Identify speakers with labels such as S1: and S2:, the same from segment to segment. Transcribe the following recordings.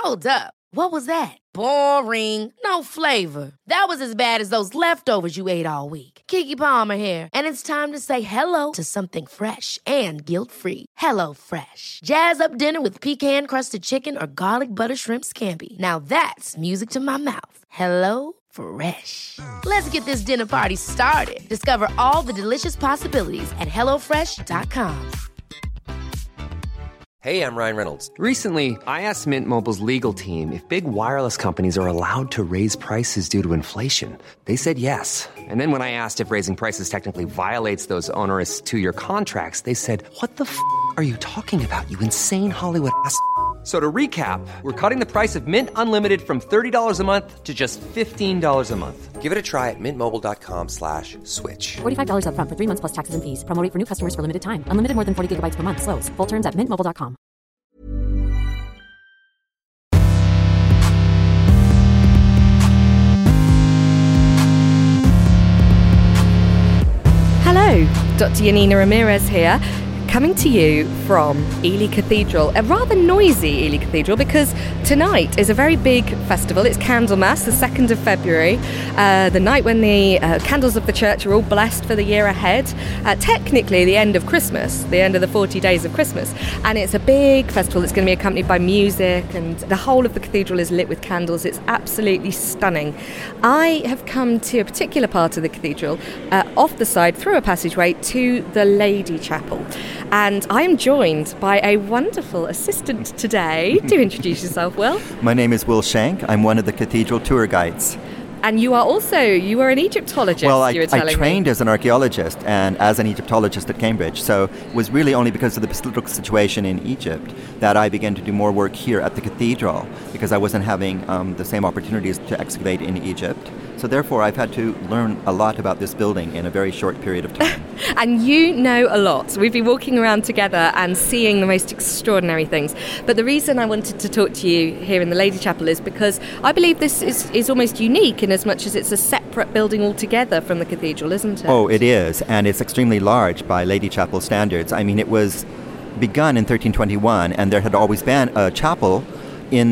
S1: Hold up. What was that? Boring. No flavor. That was as bad as those leftovers you ate all week. Keke Palmer here, and it's time to say hello to something fresh and guilt-free. Hello Fresh. Jazz up dinner with pecan-crusted chicken or garlic butter shrimp scampi. Now that's music to my mouth. Hello Fresh. Let's get this dinner party started. Discover all the delicious possibilities at hellofresh.com.
S2: Hey, I'm Ryan Reynolds.
S3: Recently, I asked Mint Mobile's legal team if big wireless companies are allowed to raise prices due to inflation. They said yes. And then when I asked if raising prices technically violates those onerous two-year contracts, they said, what the f*** are you talking about, you insane Hollywood ass f- So to recap, we're cutting the price of Mint Unlimited from $30 a month to just $15 a month.
S2: Give it a try at mintmobile.com/switch.
S4: $45 up front for 3 months plus taxes and fees. Promo rate for new customers for limited time. Unlimited more than 40 gigabytes per month. Slows full terms at mintmobile.com.
S5: Hello, Dr. Yanina Ramirez here, coming to you from Ely Cathedral, a rather noisy Ely Cathedral because tonight is a very big festival. It's Candlemas, the 2nd of February, the night when the candles of the church are all blessed for the year ahead. Technically the end of Christmas, the end of the 40 days of Christmas. And it's a big festival that's going to be accompanied by music, and the whole of the cathedral is lit with candles. It's absolutely stunning. I have come to a particular part of the cathedral, off the side through a passageway to the Lady Chapel. And I am joined by a wonderful assistant today. Do introduce yourself, Will.
S6: My name is Will Shank. I'm one of the cathedral tour guides.
S5: And you are an Egyptologist,
S6: well,
S5: you were telling me.
S6: I trained as an archaeologist and as an Egyptologist at Cambridge, so it was really only because of the political situation in Egypt that I began to do more work here at the cathedral, because I wasn't having the same opportunities to excavate in Egypt. So therefore, I've had to learn a lot about this building in a very short period of time.
S5: And you know a lot. We've been walking around together and seeing the most extraordinary things. But the reason I wanted to talk to you here in the Lady Chapel is because I believe this is almost unique in as much as it's a separate building altogether from the cathedral, isn't it?
S6: Oh, it is. And it's extremely large by Lady Chapel standards. I mean, it was begun in 1321, and there had always been a chapel in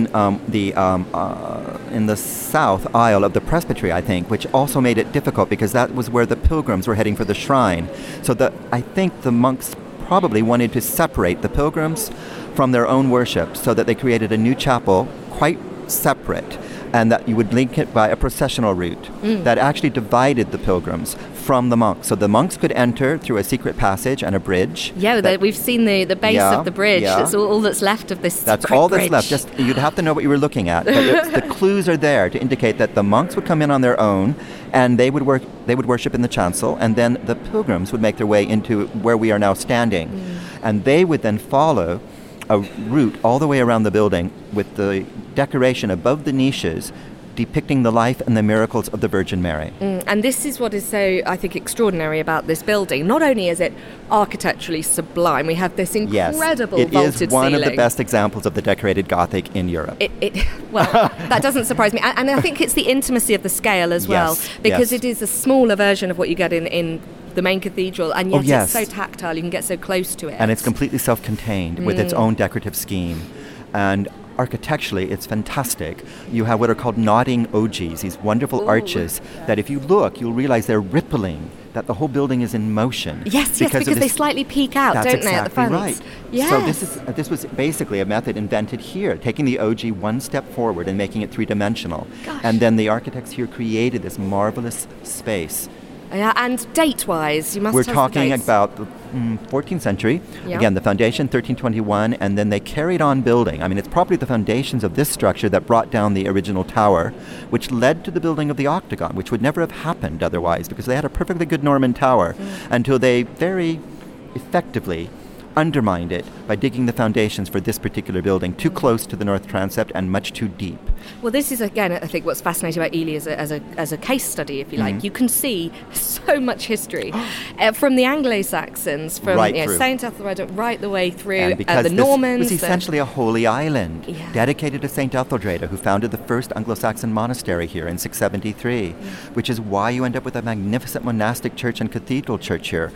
S6: the south aisle of the presbytery, I think, which also made it difficult because that was where the pilgrims were heading for the shrine. So I think the monks probably wanted to separate the pilgrims from their own worship, so that they created a new chapel quite separate, and that you would link it by a processional route that actually divided the pilgrims from the monks. So the monks could enter through a secret passage and a bridge.
S5: Yeah, we've seen the base of the bridge.
S6: Yeah.
S5: That's all that's left of this.
S6: That's all that's left. Just you'd have to know what you were looking at. But the clues are there to indicate that the monks would come in on their own, and they would worship in the chancel, and then the pilgrims would make their way into where we are now standing, and they would then follow a route all the way around the building with the decoration above the niches depicting the life and the miracles of the Virgin Mary.
S5: And this is what is so, I think, extraordinary about this building. Not only is it architecturally sublime, we have this incredible vaulted ceiling.
S6: It is one of the best examples of the decorated Gothic in Europe.
S5: Well, that doesn't surprise me. And I think it's the intimacy of the scale as well, because it is a smaller version of what you get in the main cathedral, and yet it's so tactile, you can get so close to it.
S6: And it's completely self-contained with its own decorative scheme. And architecturally, it's fantastic. You have what are called nodding ogies, these wonderful arches that if you look, you'll realize they're rippling, that the whole building is in motion.
S5: Yes, because they slightly peek out, don't they, at the front?
S6: That's exactly right. Yes. So this was basically a method invented here, taking the ogee one step forward and making it three-dimensional.
S5: Gosh.
S6: And then the architects here created this marvelous space.
S5: Yeah, and date-wise, you must
S6: We're
S5: tell us the
S6: talking
S5: dates.
S6: about the 14th century. Yeah. Again, the foundation, 1321, and then they carried on building. I mean, it's probably the foundations of this structure that brought down the original tower, which led to the building of the octagon, which would never have happened otherwise, because they had a perfectly good Norman tower until they very effectively undermined it by digging the foundations for this particular building too close to the north transept and much too deep.
S5: Well, this is, again, I think what's fascinating about Ely as a case study, if you like. You can see so much history from the Anglo-Saxons, from St. Ethelred right the way through the Normans.
S6: This was essentially a holy island dedicated to St. Etheldreda, who founded the first Anglo-Saxon monastery here in 673, which is why you end up with a magnificent monastic church and cathedral church here.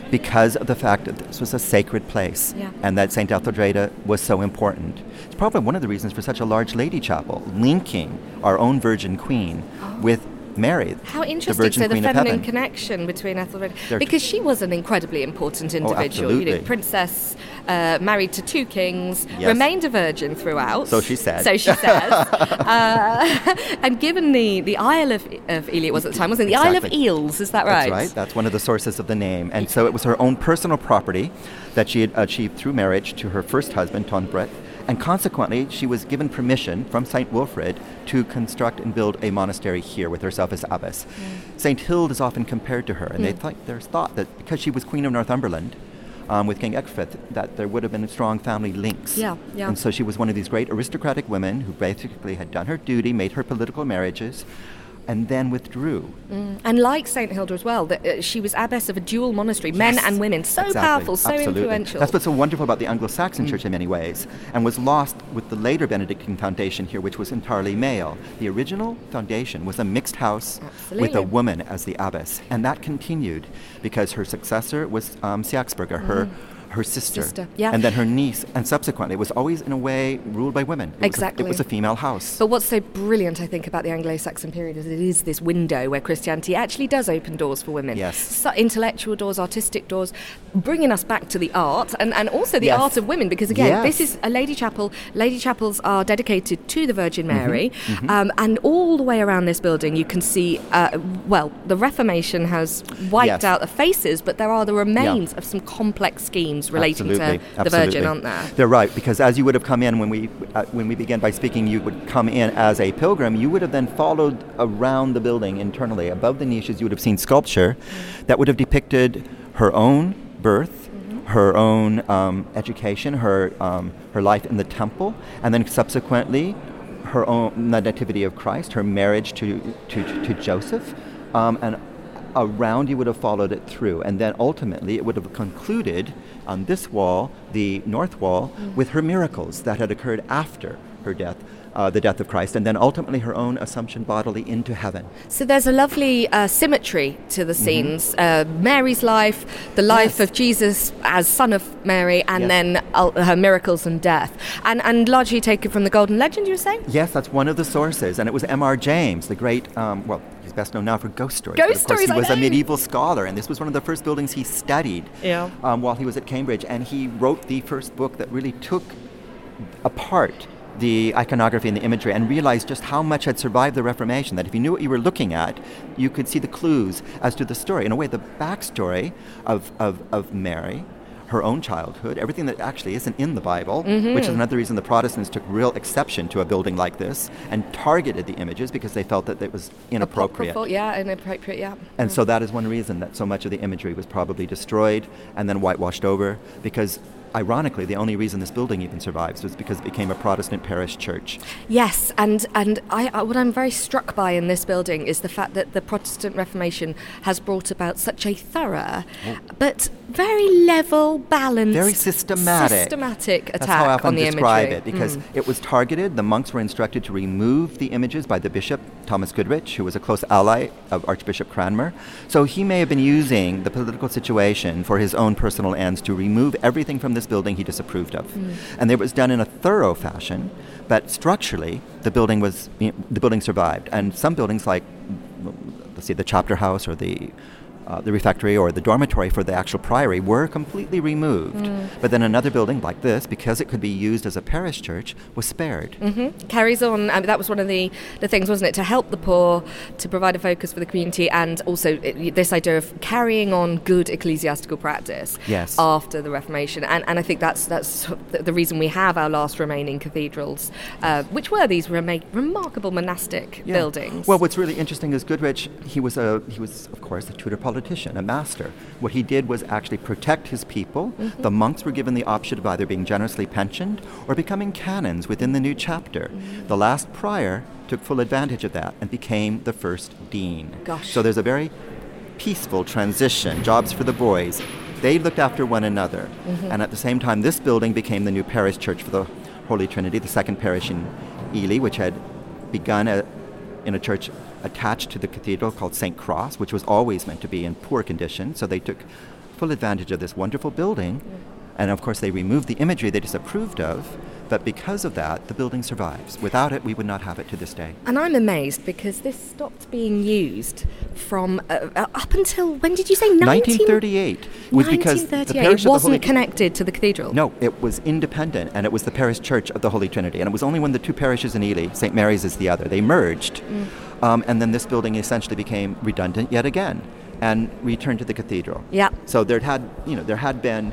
S6: because of the fact that this was a sacred place and that St. Etheldreda was so important. It's probably one of the reasons for such a large lady chapel, linking our own Virgin Queen with Mary.
S5: How interesting.
S6: The Virgin
S5: So the
S6: Queen of
S5: feminine
S6: Heaven.
S5: connection between Etheldreda, because she was an incredibly important individual. You know,
S6: absolutely.
S5: princess, married to 2 kings,
S6: Yes.
S5: remained a virgin throughout.
S6: So she said.
S5: So she says. And given the Isle of Ely, it was at the time, wasn't it? The Isle of
S6: Exactly.
S5: Eels, is that right?
S6: That's right. That's one of the sources of the name. And so it was her own personal property that she had achieved through marriage to her first husband, Tonbret. And consequently, she was given permission from St. Wilfrid to construct and build a monastery here with herself as abbess. St. Hild is often compared to her, and there's thought that because she was Queen of Northumberland with King Ecgfrith, that there would have been strong family links.
S5: Yeah.
S6: And so she was one of these great aristocratic women who basically had done her duty, made her political marriages, and then withdrew.
S5: And like St. Hilda as well, that she was abbess of a dual monastery, men and women, so
S6: Exactly.
S5: powerful, so
S6: Absolutely.
S5: influential.
S6: That's what's so wonderful about the Anglo-Saxon Church in many ways, and was lost with the later Benedictine foundation here, which was entirely male. The original foundation was a mixed house with a woman as the abbess, and that continued because her successor was Siaxberger, her sister.
S5: Yeah.
S6: And then her niece, and subsequently it was always in a way ruled by women. It was a female house.
S5: But what's so brilliant, I think, about the Anglo-Saxon period is it is this window where Christianity actually does open doors for women.
S6: Yes.
S5: So intellectual doors, artistic doors, bringing us back to the art and also the
S6: Yes.
S5: art of women, because again,
S6: Yes.
S5: this is a lady chapel. Lady chapels are dedicated to the Virgin Mary, and all the way around this building you can see, the Reformation has wiped out the faces, but there are the remains of some complex schemes relating to the Virgin, aren't there?
S6: They're right, because as you would have come in when we began by speaking, you would come in as a pilgrim. You would have then followed around the building internally. Above the niches, you would have seen sculpture that would have depicted her own birth, her own education, her life in the temple, and then subsequently her own the nativity of Christ, her marriage to Joseph, and around you would have followed it through, and then ultimately it would have concluded on this wall, the north wall, with her miracles that had occurred after her death, the death of Christ, and then ultimately her own assumption bodily into heaven.
S5: So there's a lovely symmetry to the scenes. Mary's life, the life of Jesus as son of Mary, and then her miracles and death. And largely taken from the Golden Legend, you were saying?
S6: Yes, that's one of the sources, and it was M.R. James, the great, he's best known now for ghost stories.
S5: Ghost
S6: but of course,
S5: stories,
S6: he was
S5: I
S6: a
S5: know.
S6: medieval scholar, and this was one of the first buildings he studied while he was at Cambridge, and he wrote the first book that really took apart the iconography and the imagery and realized just how much had survived the Reformation, that if you knew what you were looking at, you could see the clues as to the story. In a way, the backstory of Mary, her own childhood, everything that actually isn't in the Bible, which is another reason the Protestants took real exception to a building like this and targeted the images because they felt that it was inappropriate.
S5: Inappropriate.
S6: And so that is one reason that so much of the imagery was probably destroyed and then whitewashed over, because ironically, the only reason this building even survives was because it became a Protestant parish church.
S5: Yes, and I what I'm very struck by in this building is the fact that the Protestant Reformation has brought about such a thorough, but very level, balanced,
S6: very systematic
S5: attack
S6: That's how I often
S5: on the
S6: describe
S5: imagery.
S6: it, because it was targeted. The monks were instructed to remove the images by the bishop, Thomas Goodrich, who was a close ally of Archbishop Cranmer. So he may have been using the political situation for his own personal ends to remove everything from this building he disapproved of. And it was done in a thorough fashion, but structurally the building survived. And some buildings, like let's see, the chapter house or the refectory or the dormitory for the actual priory, were completely removed. But then another building like this, because it could be used as a parish church, was spared.
S5: Carries on. I mean, that was one of the things, wasn't it, to help the poor, to provide a focus for the community, and also this idea of carrying on good ecclesiastical practice after the Reformation. And I think that's the reason we have our last remaining cathedrals, which were these remarkable monastic buildings.
S6: Well, what's really interesting is Goodrich, he was of course a Tudor politician, a master. What he did was actually protect his people. The monks were given the option of either being generously pensioned or becoming canons within the new chapter. The last prior took full advantage of that and became the first dean. So there's a very peaceful transition, jobs for the boys. They looked after one another. And at the same time, this building became the new parish church for the Holy Trinity, the second parish in Ely, which had begun in a church attached to the cathedral called St. Cross, which was always meant to be in poor condition. So they took full advantage of this wonderful building. And of course, they removed the imagery they disapproved of. But because of that, the building survives. Without it, we would not have it to this day.
S5: And I'm amazed because this stopped being used from up until, when did you say?
S6: 1938. Was because the
S5: 1938.
S6: parish
S5: It
S6: of the
S5: wasn't
S6: Holy
S5: connected to the cathedral.
S6: No, it was independent, and it was the parish church of the Holy Trinity. And it was only when the two parishes in Ely, St. Mary's is the other, they merged. And then this building essentially became redundant yet again and returned to the cathedral.
S5: Yeah.
S6: So there had been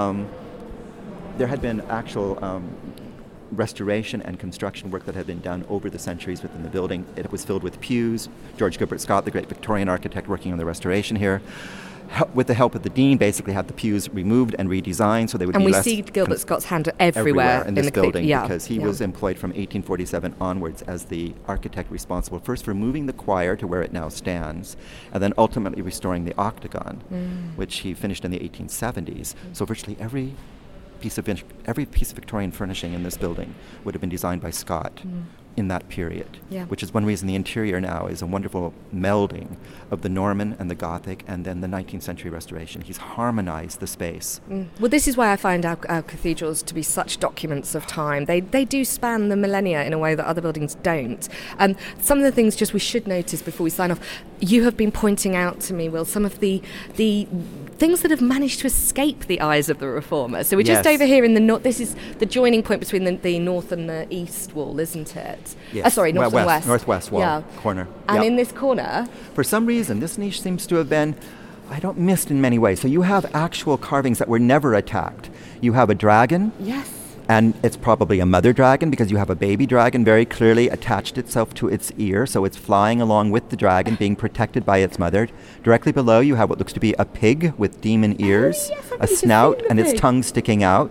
S6: actual restoration and construction work that had been done over the centuries within the building. It was filled with pews. George Gilbert Scott, the great Victorian architect working on the restoration here, with the help of the dean, basically had the pews removed and redesigned so they would
S5: and
S6: be
S5: we
S6: less...
S5: see Gilbert Scott's hand everywhere
S6: in this building, because he
S5: yeah.
S6: was employed from 1847 onwards as the architect responsible first for moving the choir to where it now stands, and then ultimately restoring the octagon, which he finished in the 1870s. So virtually every piece of Victorian furnishing in this building would have been designed by Scott in that period, which is one reason the interior now is a wonderful melding of the Norman and the Gothic and then the 19th century restoration. He's harmonized the space.
S5: Well, this is why I find our cathedrals to be such documents of time. They do span the millennia in a way that other buildings don't. Some of the things just we should notice before we sign off, you have been pointing out to me, Will, some of the things that have managed to escape the eyes of the reformer. So we're just over here in the north. This is the joining point between the north and the east wall, isn't it?
S6: Yes.
S5: Sorry, north and west.
S6: Northwest wall corner.
S5: And in this corner,
S6: for some reason, this niche seems to have been, missed in many ways. So you have actual carvings that were never attacked. You have a dragon.
S5: Yes.
S6: And it's probably a mother dragon because you have a baby dragon very clearly attached itself to its ear, so it's flying along with the dragon, being protected by its mother. Directly below, you have what looks to be a pig with demon ears, a snout, and its tongue sticking out.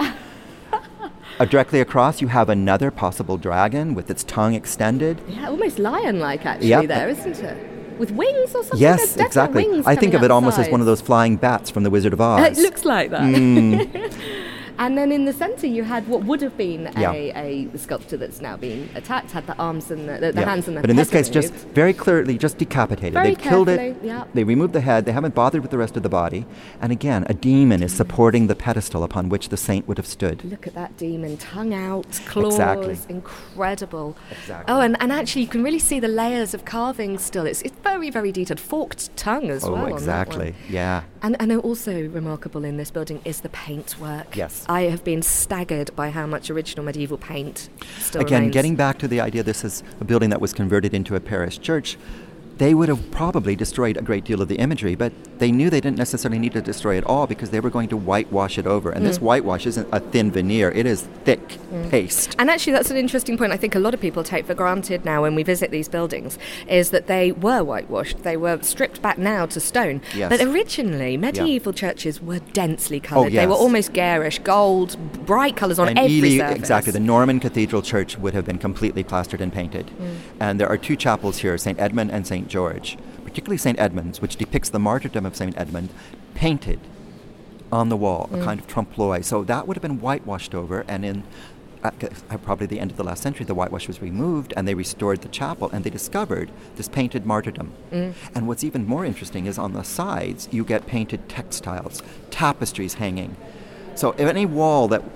S6: Directly across, you have another possible dragon with its tongue extended.
S5: Yeah, almost lion-like actually there, isn't it? With wings or something?
S6: Yes, exactly. I think of it almost as one of those flying bats from The Wizard of Oz.
S5: It looks like that. And then in the centre you had what would have been a sculpture that's now being attacked, had the arms and the hands and the head.
S6: But in this case,
S5: removed.
S6: just very clearly, just decapitated.
S5: Very
S6: They've killed
S5: carefully,
S6: it, they removed the head, they haven't bothered with the rest of the body. And again, a demon is supporting the pedestal upon which the saint would have stood.
S5: Look at that demon, tongue out, claws, incredible.
S6: Exactly.
S5: Oh, and actually you can really see the layers of carving still. It's very, very detailed. Forked tongue as well.
S6: Oh, exactly,
S5: on that one. And also remarkable in this building is the paintwork.
S6: Yes.
S5: I have been staggered by how much original medieval paint still
S6: Again,
S5: remains.
S6: getting back to the idea this is a building that was converted into a parish church, they would have probably destroyed a great deal of the imagery, but they knew they didn't necessarily need to destroy it all because they were going to whitewash it over. And this whitewash isn't a thin veneer, it is thick paste.
S5: And actually that's an interesting point I think a lot of people take for granted now when we visit these buildings, is that they were whitewashed. They were stripped back now to stone.
S6: Yes.
S5: But originally, medieval churches were densely coloured.
S6: Oh, yes.
S5: They were almost garish, gold, bright colours on
S6: and
S5: every
S6: Ely,
S5: surface.
S6: exactly. The Norman Cathedral Church would have been completely plastered and painted. And there are two chapels here, St. Edmund and St. George. Particularly St. Edmund's, which depicts the martyrdom of St. Edmund, painted on the wall, a kind of trompe-l'oeil. So that would have been whitewashed over, and in probably the end of the last century, the whitewash was removed, and they restored the chapel, and they discovered this painted martyrdom. And what's even more interesting is on the sides, you get painted textiles, tapestries hanging. So if any wall that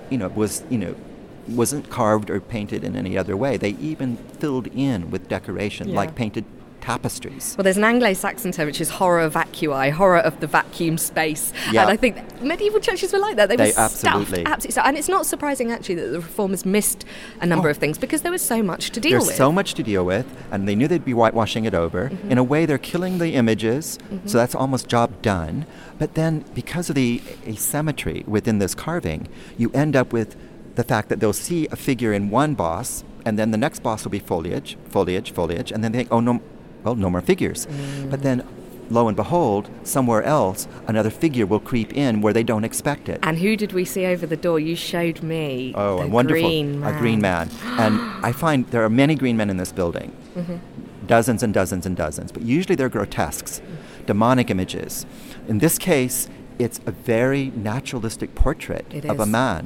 S6: wasn't carved or painted in any other way, they even filled in with decoration, like painted tapestries.
S5: Well, there's an Anglo-Saxon term which is horror vacui, horror of the vacuum space.
S6: Yeah.
S5: And I think medieval churches were like that. They were
S6: absolutely.
S5: stuffed. And it's not surprising actually that the reformers missed a number of things because there was so much to deal with.
S6: There's so much to deal with, and they knew they'd be whitewashing it over. In a way, they're killing the images, so that's almost job done. But then, because of the asymmetry within this carving, you end up with the fact that they'll see a figure in one boss, and then the next boss will be foliage, and then they think, oh, no more figures. But then, lo and behold, somewhere else, another figure will creep in where they don't expect it.
S5: And who did we see over the door? You showed me.
S6: Oh,
S5: the
S6: a wonderful,
S5: green man.
S6: a green man. And I find there are many green men in this building, dozens and dozens and dozens, but usually they're grotesques, demonic images. In this case, it's a very naturalistic portrait of a man.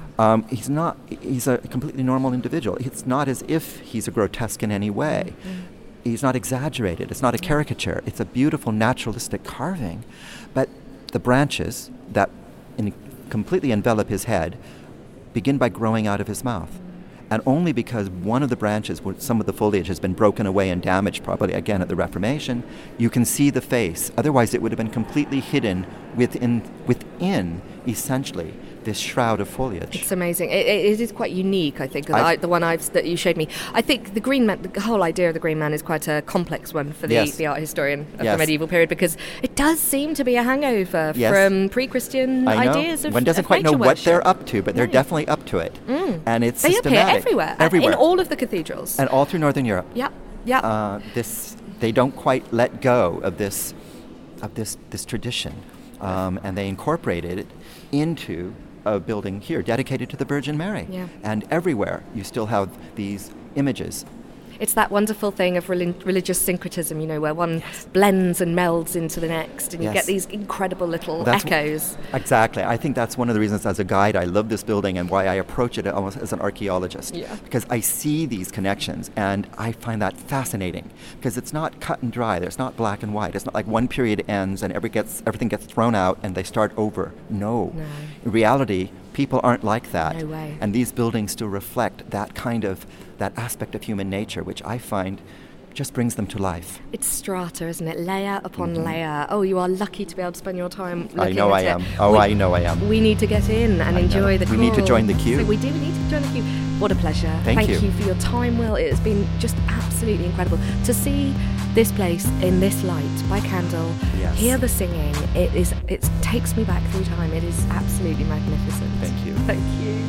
S6: He's a completely normal individual. It's not as if he's a grotesque in any way. He's not exaggerated. It's not a caricature. It's a beautiful naturalistic carving. But the branches that completely envelop his head begin by growing out of his mouth. And only because one of the branches, where some of the foliage has been broken away and damaged, probably again at the Reformation, you can see the face. Otherwise, it would have been completely hidden within essentially, this shroud of foliage.
S5: It's amazing. It is quite unique, I think, the one that you showed me. I think the Green Man, the whole idea of the Green Man is quite a complex one for the art historian of the medieval period, because it does seem to be a hangover from pre-Christian ideas of
S6: one doesn't quite know what they're up to, but they're definitely up to it. And it's
S5: they
S6: systematic.
S5: Appear everywhere, in all of the cathedrals.
S6: And all through Northern Europe.
S5: Yep.
S6: They don't quite let go of this tradition, and they incorporated it into a building here dedicated to the Virgin Mary.
S5: Yeah.
S6: And everywhere you still have these images.
S5: It's that wonderful thing of religious syncretism, where one blends and melds into the next, and you get these incredible little echoes.
S6: Exactly. I think that's one of the reasons as a guide I love this building and why I approach it almost as an archaeologist. Yeah. Because I see these connections, and I find that fascinating. Because it's not cut and dry. It's not black and white. It's not like one period ends and everything gets thrown out and they start over. No. In reality, people aren't like that.
S5: No way.
S6: And these buildings still reflect that aspect of human nature, which I find just brings them to life.
S5: It's strata, isn't it? Layer upon layer. Oh, you are lucky to be able to spend your time looking
S6: I know
S5: at
S6: I am.
S5: it.
S6: I know I am.
S5: We need to get in and enjoy the
S6: We need to join the queue.
S5: So we do. We need to join the queue. What a pleasure.
S6: Thank you.
S5: Thank you for your time, Will. It has been just absolutely incredible to see this place in this light by candle.
S6: Yes.
S5: Hear the singing. It takes me back through time. It is absolutely magnificent.
S6: Thank you.
S5: Thank you.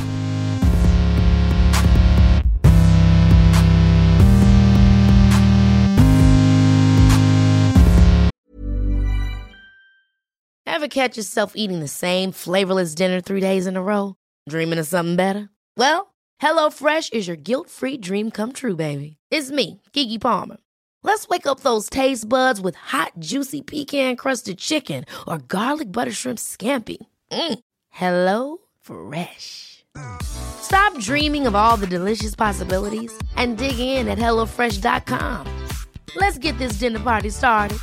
S1: Ever catch yourself eating the same flavorless dinner 3 days in a row? Dreaming of something better? Well, HelloFresh is your guilt-free dream come true, baby. It's me, Keke Palmer. Let's wake up those taste buds with hot, juicy pecan-crusted chicken or garlic butter shrimp scampi. Hello Fresh. Stop dreaming of all the delicious possibilities and dig in at HelloFresh.com. Let's get this dinner party started.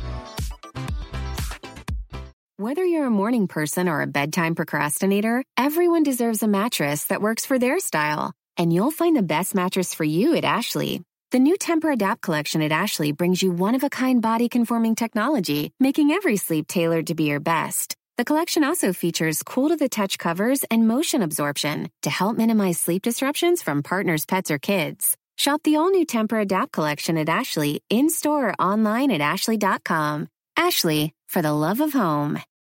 S7: Whether you're a morning person or a bedtime procrastinator, everyone deserves a mattress that works for their style. And you'll find the best mattress for you at Ashley. The new Temper-Adapt collection at Ashley brings you one-of-a-kind body-conforming technology, making every sleep tailored to be your best. The collection also features cool-to-the-touch covers and motion absorption to help minimize sleep disruptions from partners, pets, or kids. Shop the all-new Temper-Adapt collection at Ashley, in-store or online at ashley.com. Ashley, for the love of home.